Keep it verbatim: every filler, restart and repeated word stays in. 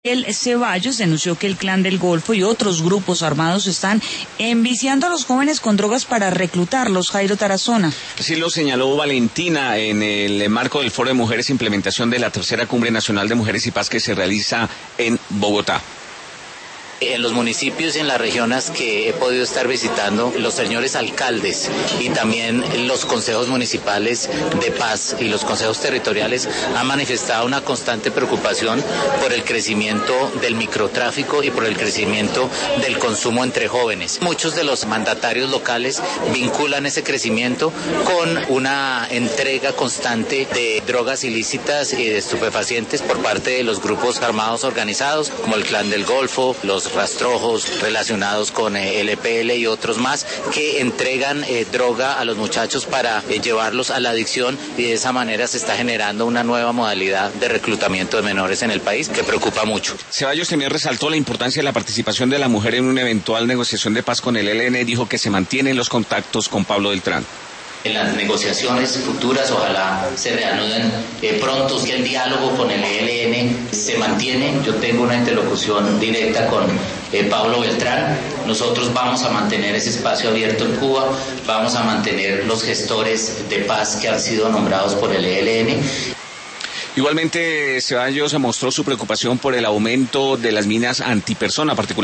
El Ceballos denunció que el Clan del Golfo y otros grupos armados están enviciando a los jóvenes con drogas para reclutarlos. Jairo Tarazona. Así lo señaló Valentina en el marco del Foro de Mujeres, implementación de la tercera Cumbre Nacional de Mujeres y Paz que se realiza en Bogotá. En los municipios y en las regiones que he podido estar visitando, los señores alcaldes y también los consejos municipales de paz y los consejos territoriales han manifestado una constante preocupación por el crecimiento del microtráfico y por el crecimiento del consumo entre jóvenes. Muchos de los mandatarios locales vinculan ese crecimiento con una entrega constante de drogas ilícitas y de estupefacientes por parte de los grupos armados organizados, como el Clan del Golfo, los rastrojos relacionados con eh, L P L y otros más, que entregan eh, droga a los muchachos para eh, llevarlos a la adicción, y de esa manera se está generando una nueva modalidad de reclutamiento de menores en el país que preocupa mucho. Ceballos también resaltó la importancia de la participación de la mujer en una eventual negociación de paz con el E L N. Dijo que se mantienen los contactos con Pablo Beltrán. En las negociaciones futuras ojalá se reanuden eh, pronto, que el diálogo con el E L N se mantiene. Yo tengo una interlocución directa con eh, Pablo Beltrán. Nosotros vamos a mantener ese espacio abierto en Cuba, vamos a mantener los gestores de paz que han sido nombrados por el E L N. Igualmente, Ceballos mostró su preocupación por el aumento de las minas antipersona, particularmente